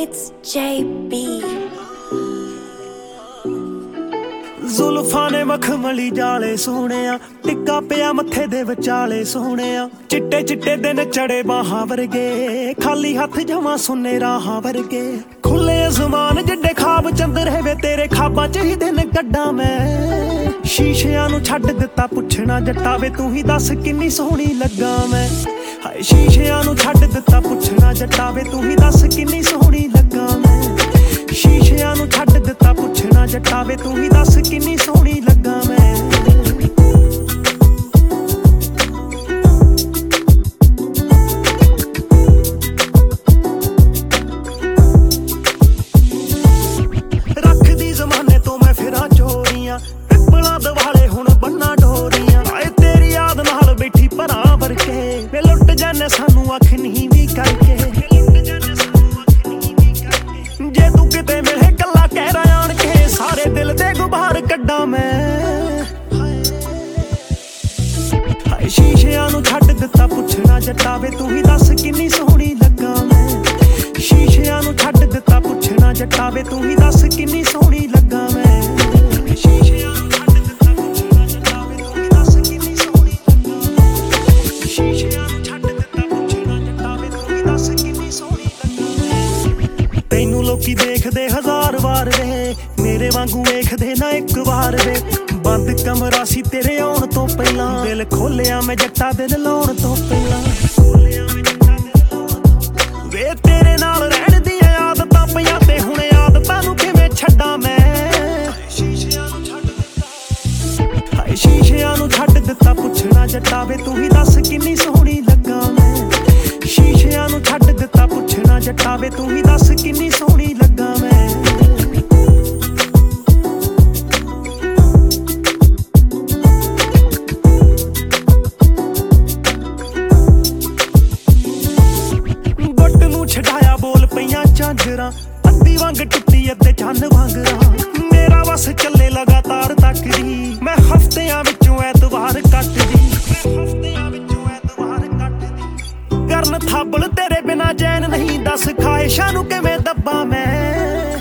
It's JB। ਜ਼ੁਲਫਾਂ ਨੇ ਮਖਮਲੀ ਜਾਲੇ ਸੋਹਣਿਆ, ਟਿੱਕਾ ਪਿਆ ਮੱਥੇ ਦੇ ਵਿਚਾਲੇ ਸੋਹਣਿਆ। ਚਿੱਟੇ ਚਿੱਟੇ ਦਿਨ ਚੜੇ ਬਾਹਾਂ ਵਰਗੇ, ਖਾਲੀ ਹੱਥ ਜਮਾਂ ਸੁੰਨੇ ਰਾਹਾਂ ਵਰਗੇ। ਖੁੱਲੇ ਅਸਮਾਨ ਜਿੱਡੇ ਖਾਬ ਚੰਦਰੇ ਵੇ, ਤੇਰੇ ਖਾਬਾਂ ਚ ਹੀ ਦਿਨ ਕੱਢਾਂ ਮੈਂ। ਸ਼ੀਸ਼ਿਆਂ ਨੂੰ ਛੱਡ ਦਿੱਤਾ ਪੁੱਛਣਾ ਜੱਟਾ ਵੇ, ਤੂੰ ਹੀ ਦੱਸ ਕਿੰਨੀ ਸੋਹਣੀ ਲੱਗਾ ਮੈਂ। ਹਾਏ ਸ਼ੀਸ਼ਿਆਂ ਨੂੰ ਛੱਡ ਦਿੱਤਾ ਪੁੱਛਣਾ ਜੱਟਾ ਵੇ, ਤੂੰ ਹੀ ਦੱਸ ਕਿੰਨੀ ਸੋਹਣੀ ਲੱਗਾ ਮੈਂ। ਸ਼ੀਸ਼ਿਆਂ ਨੂੰ ਛੱਡ ਦਿੱਤਾ ਪੁੱਛਣਾ ਜੱਟਾ ਵੇ, ਤੂੰ ਹੀ ਦੱਸ ਕਿੰਨੀ ਸੋਹਣੀ ਲੱਗਾ ਮੈਂ। ਰੱਖਦੀ ਜ਼ਮਾਨੇ ਤੋਂ ਮੈਂ ਫਿਰਾਂ ਚੋਰੀਆਂ, ਪਿੱਪਲਾਂ ਦਿਵਾਲੇ ਹੁਣ ਬੰਨਾ ਡੋਰੀਆਂ। ਆਏ ਤੇਰੀ ਯਾਦ ਨਾਲ ਬੈਠੀ ਭਰਾ ਵਰਕੇ, ਵੇ ਲੁੱਟ ਜਾਨੇ ਸਾਨੂੰ ਅੱਖ ਨਹੀਂ ਵੀ ਕਰਕੇ। ਜੇ ਤੂੰ ਕਿਤੇ ਮਿਲੇ ਗੱਲਾਂ ਕਹਿ ਰਿਹਾ ਆਣ ਕੇ, ਸਾਰੇ ਦਿਲ ਦੇ ਗੁਬਾਰ ਕੱਢਾਂ ਮੈਂ। ਹਾਏ ਸ਼ੀਸ਼ਿਆਂ ਨੂੰ ਛੱਡ ਦਿੱਤਾ ਪੁੱਛਣਾ ਜੱਟਾ ਵੇ, ਤੂੰ ਹੀ ਦੱਸ ਕਿੰਨੀ ਸੋਹਣੀ ਲੱਗਾ ਮੈਂ। ਸ਼ੀਸ਼ਿਆਂ ਨੂੰ ਛੱਡ ਦਿੱਤਾ ਪੁੱਛਣਾ ਜੱਟਾ ਵੇ, ਤੂੰ ਹੀ ਦੱਸ ਕਿੰਨੀ ਸੋਹਣੀ ਲੱਗਾ ਮੈਂ। ਸ਼ੀਸ਼ਿਆਂ ਨੂੰ ਛੱਡ ਦਿੱਤਾ ਪੁੱਛਣਾ ਜੱਟਾ ਵੇ, ਤੂੰ ਹੀ ਦੱਸ ਕਿੰਨੀ ਸੋਹਣੀ ਲੱਗਾ ਮੈਂ। ਸ਼ੀਸ਼ਿਆਂ ਨੂੰ ਛੱਡ ਦਿੱਤਾ ਪੁੱਛਣਾ ਜੱਟਾ ਵੇ, ਤੂੰ ਹੀ ਦੱਸ ਕਿੰਨੀ ਸੋਹਣੀ ਲੱਗਾ ਮੈਂ। ਤੈਨੂੰ ਲੋਕੀ ਦੇਖਦੇ ਹਜ਼ਾਰ ਵਾਰ ਵੇ, ਮੇਰੇ ਵਾਂਗੂ ਵੇਖਦੇ ਨਾ ਇੱਕ ਵਾਰ ਵੇ। ਬੰਦ ਕਮਰਾ ਸੀ ਤੇਰੇ ਆਉਣ ਤੋਂ ਪਹਿਲਾਂ, ਦਿਲ ਖੋਲਿਆ ਮੈਂ ਜੱਟਾ ਦਿਲ ਲਾਉਣ ਤੋਂ ਪਹਿਲਾਂ। ਵੇ ਤੇਰੇ ਨਾਲ ਰਹਿਣ ਦੀਆਂ ਆਦਤਾਂ ਪਈਆਂ, ਤੇ ਹੁਣ ਆਦਤਾਂ ਨੂੰ ਕਿਵੇਂ ਛੱਡਾਂ ਮੈਂ। ਹਾਏ ਸ਼ੀਸ਼ਿਆਂ ਨੂੰ ਛੱਡ ਦਿੱਤਾ ਪੁੱਛਣਾ ਜੱਟਾ ਵੇ, ਤੂੰ ਹੀ ਦੱਸ ਕਿੰਨੀ ਸੋਹਣੀ ਲੱਗਾ ਮੈਂ। ਸ਼ੀਸ਼ਿਆਂ ਨੂੰ ਛੱਡ ਦਿੱਤਾ ਪੁੱਛਣਾ ਜੱਟਾ ਵੇ, ਤੂੰ ਹੀ ਦੱਸ ਕਿੰਨੀ ਸੋਹਣੀ ਲੱਗਾ ਮੈਂ। ਗੁੱਟ ਨੂੰ ਛਡਾਇਆ ਬੋਲ ਪਈਆਂ ਝਾਂਜਰਾਂ, ਅੱਧੀ ਵਾਂਗ ਟੁੱਟੀ ਅੱਧੇ ਚੰਨ ਵਾਂਗਰਾਂ। ਮੇਰਾ ਵਸ ਚੱਲੇ ਲਗਾਤਾਰ ਤੱਕਦੀ, ਮੈਂ ਹਫ਼ਤਿਆਂ ਵਿੱਚੋਂ ਐਤਵਾਰ ਕੱਟਦੀ। ਕਰਨ ਥਾਬਲ ਤੇਰੇ ਬਿਨਾ ਚੈਨ ਨਹੀਂ, ਦੱਸ ਖਾਹਿਸ਼ਾਂ ਨੂੰ ਕਿਵੇਂ ਦੱਬਾਂ ਮੈਂ।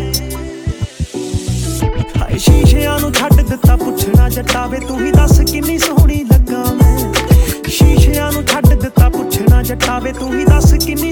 ਹਾਏ ਸ਼ੀਸ਼ਿਆਂ ਨੂੰ ਛੱਡ ਦਿੱਤਾ ਪੁੱਛਣਾ ਜੱਟਾ ਵੇ, ਤੂੰ ਹੀ ਦੱਸ ਕਿੰਨੀ ਸੋਹਣੀ ਲੱਗਾ ਮੈਂ। ਸ਼ੀਸ਼ਿਆਂ ਨੂੰ ਛੱਡ ਦਿੱਤਾ ਪੁੱਛਣਾ ਜੱਟਾ ਵੇ, ਤੂੰ ਹੀ ਦੱਸ ਕਿੰਨੀ